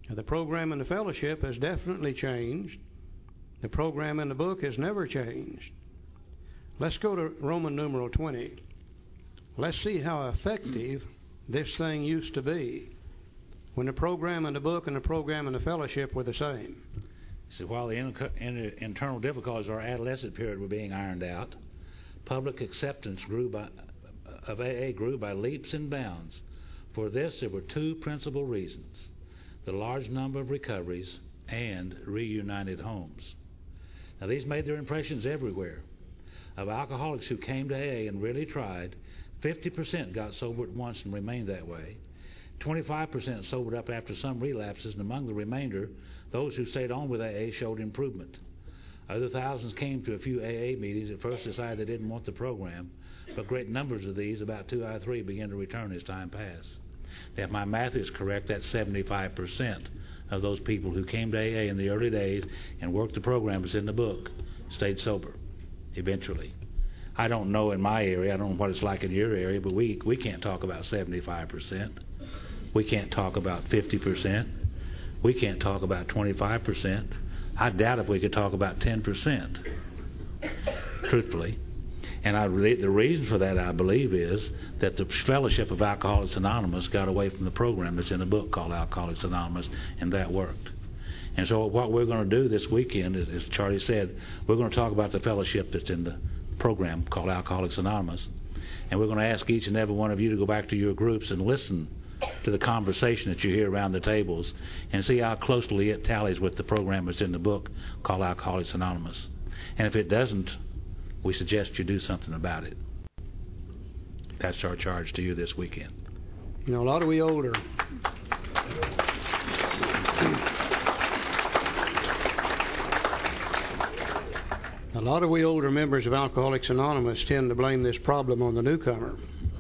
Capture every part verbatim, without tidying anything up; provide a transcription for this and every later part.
The program in the fellowship has definitely changed. The program in the book has never changed. Let's go to Roman numeral twenty. Let's see how effective this thing used to be when the program in the book and the program in the fellowship were the same. So while the in, in, internal difficulties of our adolescent period were being ironed out, public acceptance grew by, of A A grew by leaps and bounds. For this, there were two principal reasons: the large number of recoveries and reunited homes. Now, these made their impressions everywhere. Of alcoholics who came to A A and really tried, fifty percent got sober at once and remained that way. twenty-five percent sobered up after some relapses, and among the remainder, those who stayed on with A A showed improvement. Other thousands came to a few A A meetings, at first decided they didn't want the program, but great numbers of these, about two out of three, began to return as time passed. Now, if my math is correct, that's seventy-five percent of those people who came to A A in the early days and worked the program that's in the book stayed sober eventually. I don't know in my area, I don't know what it's like in your area, but we, we can't talk about seventy-five percent. We can't talk about fifty percent. We can't talk about twenty-five percent. I doubt if we could talk about ten percent, truthfully. And I, the reason for that, I believe, is that the Fellowship of Alcoholics Anonymous got away from the program that's in the book called Alcoholics Anonymous, and that worked. And so what we're going to do this weekend, as Charlie said, we're going to talk about the fellowship that's in the program called Alcoholics Anonymous. And we're going to ask each and every one of you to go back to your groups and listen to the conversation that you hear around the tables and see how closely it tallies with the program that's in the book called Alcoholics Anonymous. And if it doesn't, we suggest you do something about it. That's our charge to you this weekend. You know, a lot of we older... A lot of we older members of Alcoholics Anonymous tend to blame this problem on the newcomer.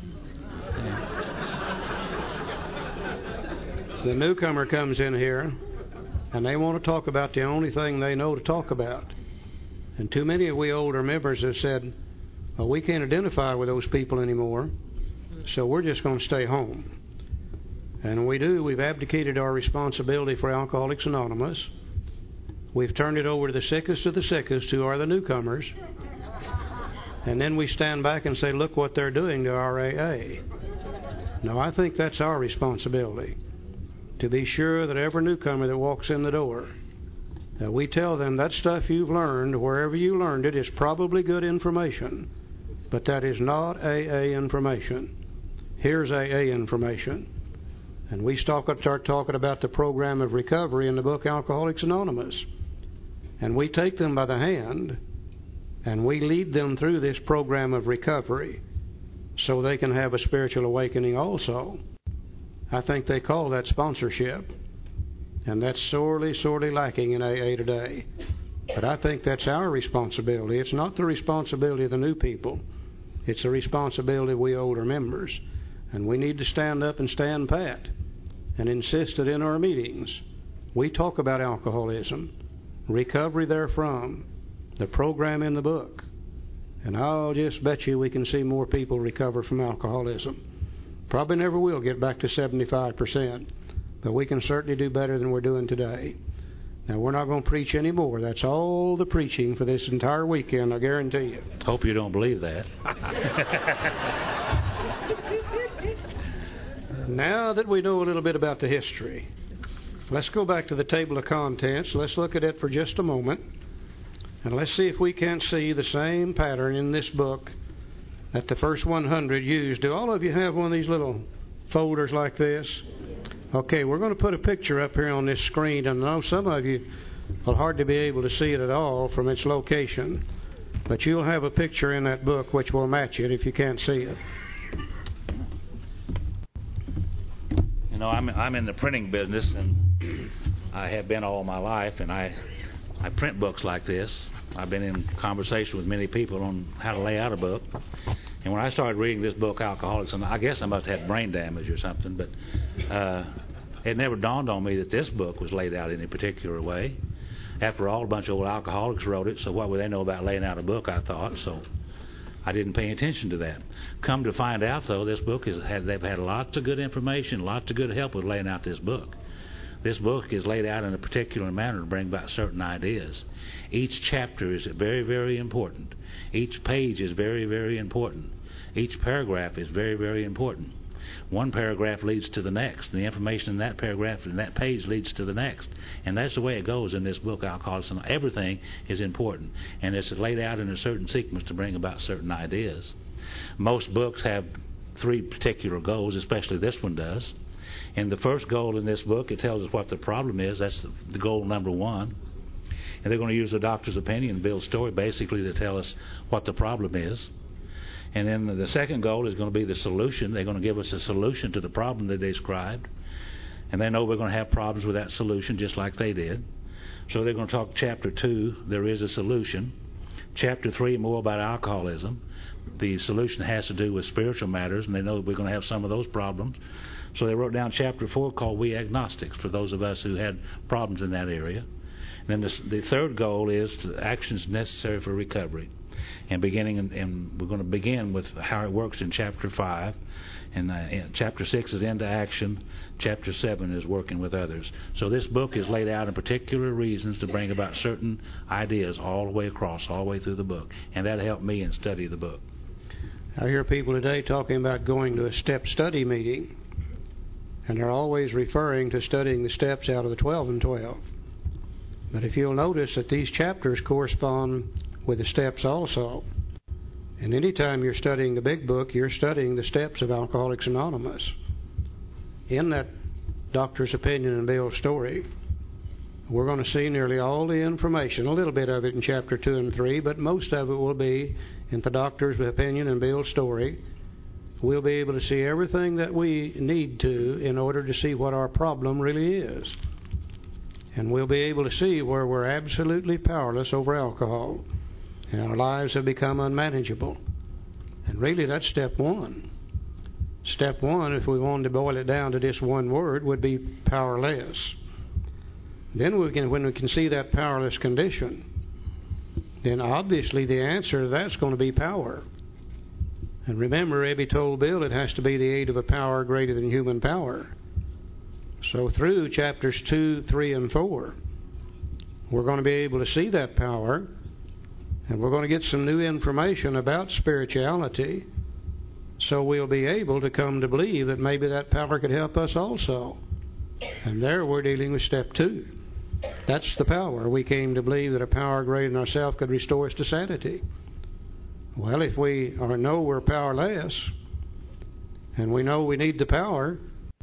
The newcomer comes in here, and they want to talk about the only thing they know to talk about. And too many of we older members have said, well, we can't identify with those people anymore, so we're just going to stay home. And we do. We've abdicated our responsibility for Alcoholics Anonymous. We've turned it over to the sickest of the sickest, who are the newcomers. And then we stand back and say, look what they're doing to our A A. No, I think that's our responsibility, to be sure that every newcomer that walks in the door, that we tell them that stuff you've learned, wherever you learned it, is probably good information, but that is not A A information. Here's A A information. And we start talking about the program of recovery in the book Alcoholics Anonymous. And we take them by the hand, and we lead them through this program of recovery so they can have a spiritual awakening also. I think they call that sponsorship. And that's sorely, sorely lacking in A A today. But I think that's our responsibility. It's not the responsibility of the new people. It's the responsibility of we older members. And we need to stand up and stand pat and insist that in our meetings we talk about alcoholism, recovery therefrom, the program in the book. And I'll just bet you we can see more people recover from alcoholism. Probably never will get back to seventy-five percent, but we can certainly do better than we're doing today. Now, we're not going to preach anymore. That's all the preaching for this entire weekend, I guarantee you. Hope you don't believe that. Now that we know a little bit about the history, let's go back to the table of contents. Let's look at it for just a moment. And let's see if we can't see the same pattern in this book that the first one hundred used. Do all of you have one of these little folders like this? Okay, we're going to put a picture up here on this screen. And I know some of you will hardly be able to see it at all from its location. But you'll have a picture in that book which will match it if you can't see it. You know, I'm I'm in the printing business, and I have been all my life, and I I print books like this. I've been in conversation with many people on how to lay out a book. And when I started reading this book, Alcoholics, and I guess I must have had brain damage or something, but uh, it never dawned on me that this book was laid out in a particular way. After all, a bunch of old alcoholics wrote it, so what would they know about laying out a book, I thought, so I didn't pay attention to that. Come to find out, though, this book is had they've had lots of good information, lots of good help with laying out this book. This book is laid out in a particular manner to bring about certain ideas. Each chapter is very, very important. Each page is very, very important. Each paragraph is very, very important. One paragraph leads to the next, and the information in that paragraph and that page leads to the next. And that's the way it goes in this book, Alcoholics Anonymous. Everything is important, and it's laid out in a certain sequence to bring about certain ideas. Most books have three particular goals, especially this one does. And the first goal in this book, it tells us what the problem is. That's the, the goal number one. And they're going to use the doctor's opinion and Bill's story basically to tell us what the problem is. And then the second goal is going to be the solution. They're going to give us a solution to the problem they described. And they know we're going to have problems with that solution just like they did. So they're going to talk chapter two, there is a solution. Chapter three, more about alcoholism. The solution has to do with spiritual matters, and they know we're going to have some of those problems. So they wrote down chapter four called We Agnostics for those of us who had problems in that area. And then the, the third goal is the actions necessary for recovery. And beginning, in, and we're going to begin with how it works in chapter five, and uh, chapter six is into action. Chapter seven is working with others. So this book is laid out in particular reasons to bring about certain ideas all the way across, all the way through the book, and that helped me in study the book. I hear people today talking about going to a step study meeting, and they're always referring to studying the steps out of the twelve and twelve. But if you'll notice that these chapters correspond with the steps also. And anytime you're studying the big book, you're studying the steps of Alcoholics Anonymous. In that doctor's opinion and Bill's story, we're going to see nearly all the information, a little bit of it in chapter two and three, but most of it will be in the doctor's opinion and Bill's story. We'll be able to see everything that we need to in order to see what our problem really is. And we'll be able to see where we're absolutely powerless over alcohol. And our lives have become unmanageable. And really, that's step one. Step one, if we wanted to boil it down to just one word, would be powerless. Then we can, when we can see that powerless condition, then obviously the answer to that's going to be power. And remember, Ebby told Bill it has to be the aid of a power greater than human power. So through chapters two, three, and four, we're going to be able to see that power. And we're going to get some new information about spirituality, so we'll be able to come to believe that maybe that power could help us also. And there we're dealing with step two. That's the power. We came to believe that a power greater than ourselves could restore us to sanity. Well, if we are know we're powerless, and we know we need the power,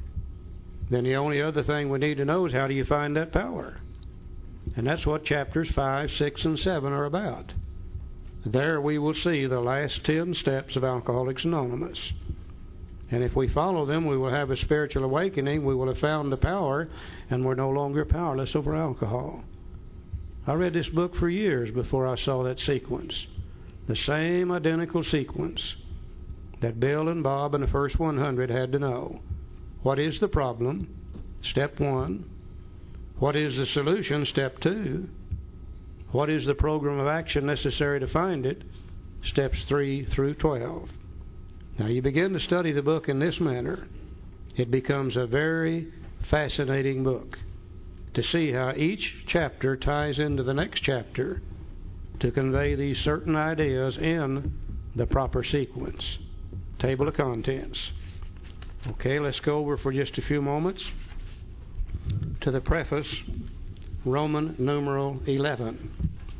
then the only other thing we need to know is how do you find that power? And that's what chapters five, six, and seven are about. There we will see the last ten steps of Alcoholics Anonymous. And if we follow them, we will have a spiritual awakening. We will have found the power, and we're no longer powerless over alcohol. I read this book for years before I saw that sequence. The same identical sequence that Bill and Bob and the first one hundred had to know. What is the problem? Step one. What is the solution? Step two. What is the program of action necessary to find it? Steps three through twelve. Now you begin to study the book in this manner, it becomes a very fascinating book to see how each chapter ties into the next chapter to convey these certain ideas in the proper sequence. Table of contents. Okay, let's go over for just a few moments to the preface, Roman numeral eleven.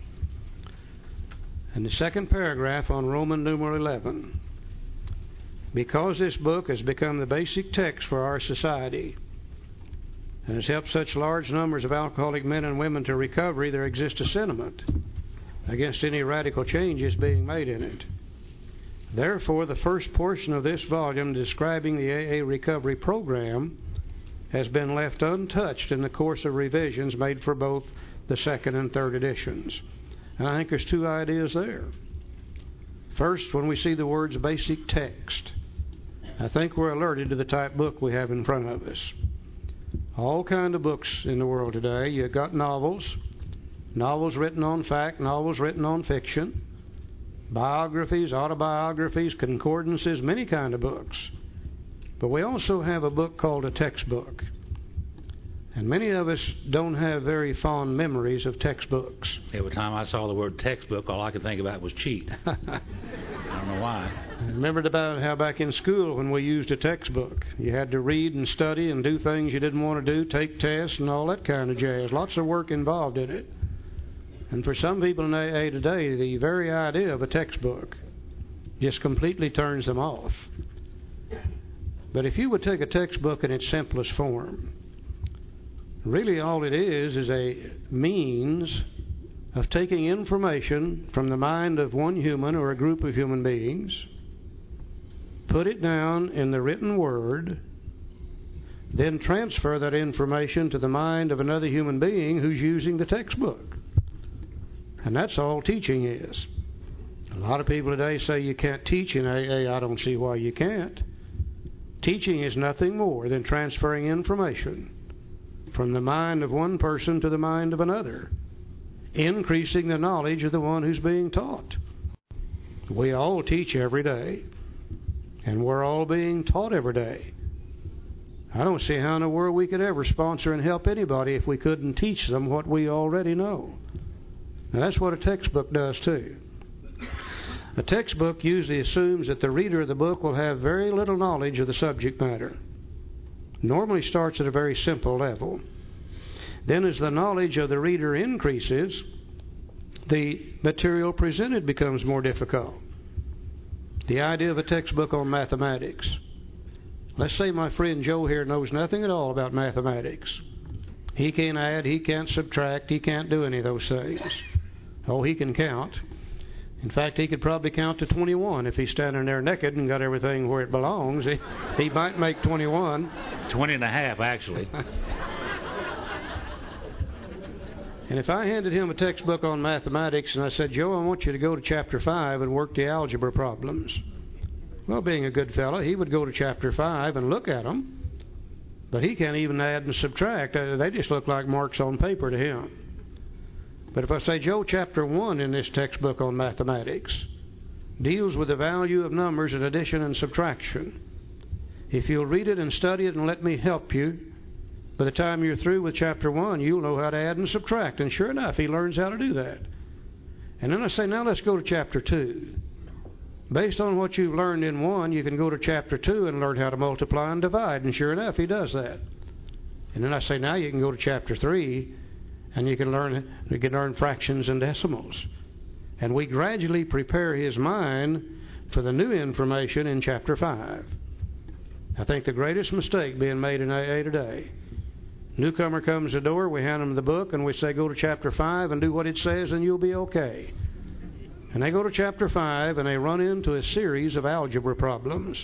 And the second paragraph on Roman numeral eleven. Because this book has become the basic text for our society and has helped such large numbers of alcoholic men and women to recovery, there exists a sentiment against any radical changes being made in it. Therefore, the first portion of this volume describing the A A recovery program has been left untouched in the course of revisions made for both the second and third editions. And I think there's two ideas there. First, when we see the words basic text, I think we're alerted to the type book we have in front of us. All kind of books in the world today. You've got novels, novels written on fact, novels written on fiction, biographies, autobiographies, concordances, many kind of books. But we also have a book called a textbook. And many of us don't have very fond memories of textbooks. Every time I saw the word textbook, all I could think about was cheat. I don't know why. I remembered about how back in school when we used a textbook, you had to read and study and do things you didn't want to do, take tests and all that kind of jazz. Lots of work involved in it. And for some people in A A today, the very idea of a textbook just completely turns them off. But if you would take a textbook in its simplest form, really all it is is a means of taking information from the mind of one human or a group of human beings, put it down in the written word, then transfer that information to the mind of another human being who's using the textbook. And that's all teaching is. A lot of people today say you can't teach in A A. I don't see why you can't. Teaching is nothing more than transferring information from the mind of one person to the mind of another, increasing the knowledge of the one who's being taught. We all teach every day, and we're all being taught every day. I don't see how in the world we could ever sponsor and help anybody if we couldn't teach them what we already know. Now that's what a textbook does too. A textbook usually assumes that the reader of the book will have very little knowledge of the subject matter. Normally starts at a very simple level. Then as the knowledge of the reader increases, the material presented becomes more difficult. The idea of a textbook on mathematics. Let's say my friend Joe here knows nothing at all about mathematics. He can't add, he can't subtract, he can't do any of those things. Oh, he can count. In fact, he could probably count to twenty-one if he's standing there naked and got everything where it belongs. He, he might make twenty-one. Twenty and a half, actually. And if I handed him a textbook on mathematics and I said, Joe, I want you to go to chapter five and work the algebra problems. Well, being a good fellow, he would go to chapter five and look at them. But he can't even add and subtract. They just look like marks on paper to him. But if I say, Joe, chapter one in this textbook on mathematics deals with the value of numbers and addition and subtraction. If you'll read it and study it and let me help you, by the time you're through with chapter one, you'll know how to add and subtract. And sure enough, he learns how to do that. And then I say, now let's go to chapter two. Based on what you've learned in one, you can go to chapter two and learn how to multiply and divide. And sure enough, he does that. And then I say, now you can go to chapter three, and you can learn you can learn fractions and decimals. And we gradually prepare his mind for the new information in chapter five. I think the greatest mistake being made in A A today, newcomer comes to the door, we hand them the book, and we say, go to chapter five and do what it says, and you'll be okay. And they go to chapter five, and they run into a series of algebra problems.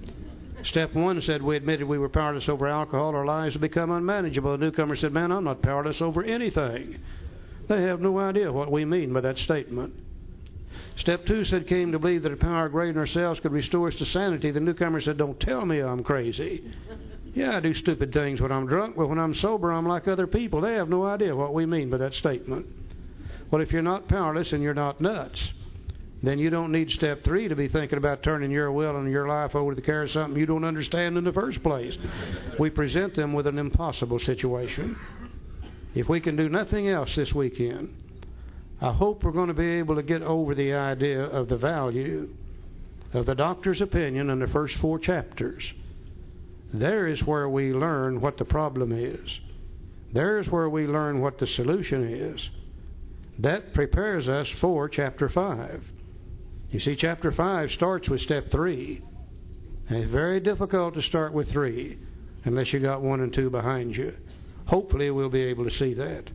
Step one said we admitted we were powerless over alcohol. Our lives have become unmanageable. The newcomer said, man, I'm not powerless over anything. They have no idea what we mean by that statement. Step two said came to believe that a power greater than ourselves could restore us to sanity. The newcomer said, don't tell me I'm crazy. Yeah, I do stupid things when I'm drunk, but when I'm sober, I'm like other people. They have no idea what we mean by that statement. Well, if you're not powerless and you're not nuts, then you don't need step three to be thinking about turning your will and your life over to the care of something you don't understand in the first place. We present them with an impossible situation. If we can do nothing else this weekend, I hope we're going to be able to get over the idea of the value of the doctor's opinion in the first four chapters. There is where we learn what the problem is. There is where we learn what the solution is. That prepares us for chapter five. You see, chapter five starts with step three. And it's very difficult to start with three unless you got one and two behind you. Hopefully we'll be able to see that.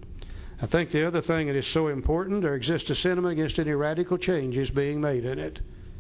I think the other thing that is so important, there exists a sentiment against any radical changes being made in it.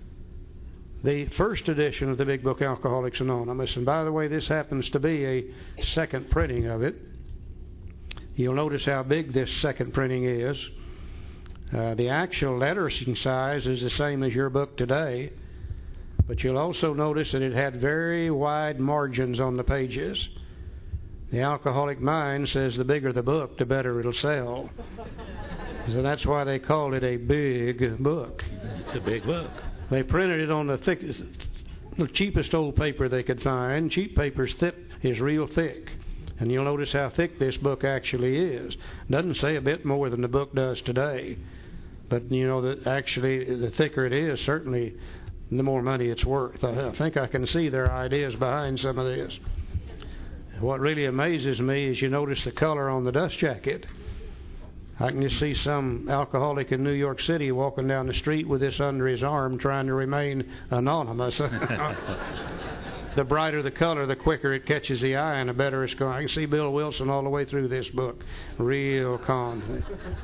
The first edition of the Big Book, Alcoholics Anonymous, and by the way, this happens to be a second printing of it. You'll notice how big this second printing is. Uh, the actual lettering size is the same as your book today, but you'll also notice that it had very wide margins on the pages. The Alcoholic Mind says the bigger the book, the better it'll sell. So that's why they called it a big book. It's a big book. They printed it on the thickest, the cheapest old paper they could find. Cheap paper's thick is real thick. And you'll notice how thick this book actually is. It doesn't say a bit more than the book does today. But, you know, that actually, the thicker it is, certainly the more money it's worth. I think I can see their ideas behind some of this. What really amazes me is you notice the color on the dust jacket. I can just see some alcoholic in New York City walking down the street with this under his arm trying to remain anonymous. The brighter the color, the quicker it catches the eye and the better it's going. I can see Bill Wilson all the way through this book. Real calm.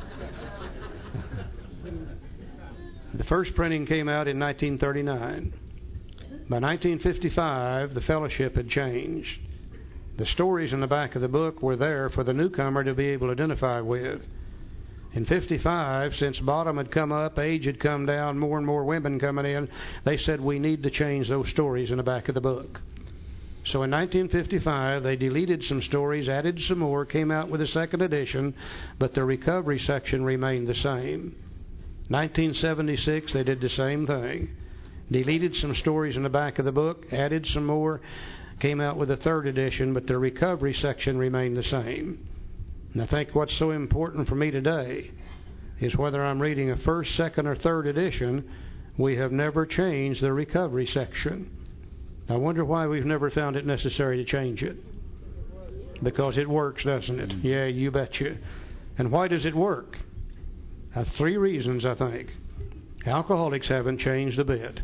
The first printing came out in nineteen thirty-nine. By nineteen fifty-five, the fellowship had changed. The stories in the back of the book were there for the newcomer to be able to identify with. In fifty-five, since bottom had come up, age had come down, more and more women coming in, they said we need to change those stories in the back of the book. So in nineteen fifty-five, they deleted some stories, added some more, came out with a second edition, but the recovery section remained the same. nineteen seventy-six, they did the same thing. Deleted some stories in the back of the book, added some more, came out with a third edition, but the recovery section remained the same. And I think what's so important for me today is whether I'm reading a first, second, or third edition, we have never changed the recovery section. I wonder why we've never found it necessary to change it. Because it works, doesn't it? Yeah, you betcha. And why does it work? Uh, three reasons, I think. Alcoholics haven't changed a bit.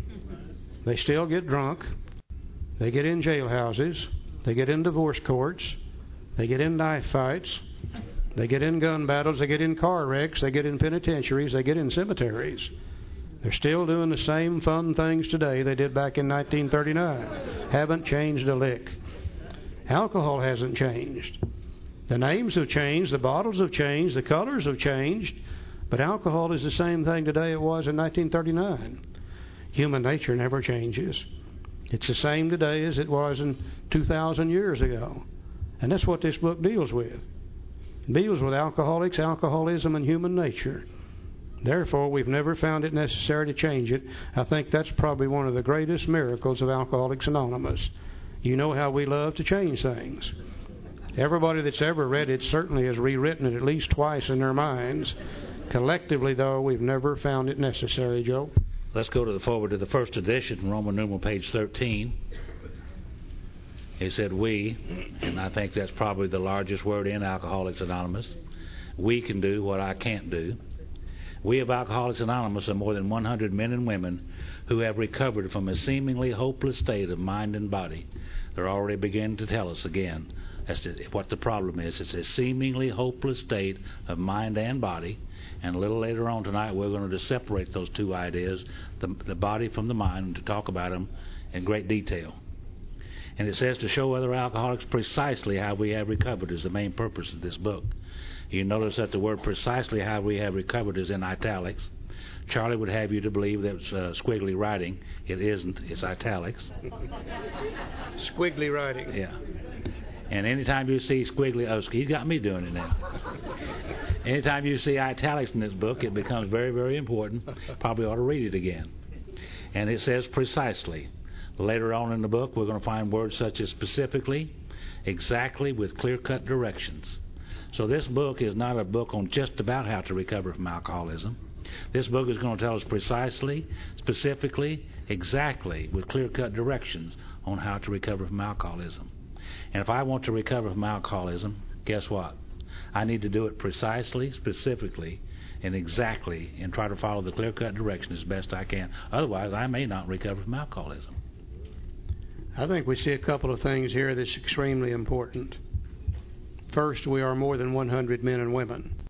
They still get drunk. They get in jailhouses. They get in divorce courts. They get in knife fights. They get in gun battles. They get in car wrecks. They get in penitentiaries. They get in cemeteries. They're still doing the same fun things today they did back in nineteen thirty-nine. Haven't changed a lick. Alcohol hasn't changed. The names have changed. The bottles have changed. The colors have changed. But alcohol is the same thing today it was in nineteen thirty-nine. Human nature never changes. It's the same today as it was in two thousand years ago. And that's what this book deals with. It deals with alcoholics, alcoholism, and human nature. Therefore, we've never found it necessary to change it. I think that's probably one of the greatest miracles of Alcoholics Anonymous. You know how we love to change things. Everybody that's ever read it certainly has rewritten it at least twice in their minds. Collectively, though, we've never found it necessary, Joe. Let's go to the forward to the first edition, Roman numeral page thirteen. He said we, and I think that's probably the largest word in Alcoholics Anonymous. We can do what I can't do. We of Alcoholics Anonymous are more than one hundred men and women who have recovered from a seemingly hopeless state of mind and body. They're already beginning to tell us again as to what the problem is. It's a seemingly hopeless state of mind and body. And a little later on tonight, we're going to separate those two ideas, the, the body from the mind, and to talk about them in great detail. And it says to show other alcoholics precisely how we have recovered is the main purpose of this book. You notice that the word precisely how we have recovered is in italics. Charlie would have you to believe that it's uh, squiggly writing. It isn't. It's italics. Squiggly writing. Yeah. And anytime you see squiggly, oh, he's got me doing it now. Anytime you see italics in this book, it becomes very, very important. Probably ought to read it again. And it says precisely. Later on in the book, we're going to find words such as specifically, exactly, with clear-cut directions. So this book is not a book on just about how to recover from alcoholism. This book is going to tell us precisely, specifically, exactly, with clear-cut directions on how to recover from alcoholism. And if I want to recover from alcoholism, guess what? I need to do it precisely, specifically, and exactly, and try to follow the clear-cut direction as best I can. Otherwise, I may not recover from alcoholism. I think we see a couple of things here that's extremely important. First, we are more than one hundred men and women.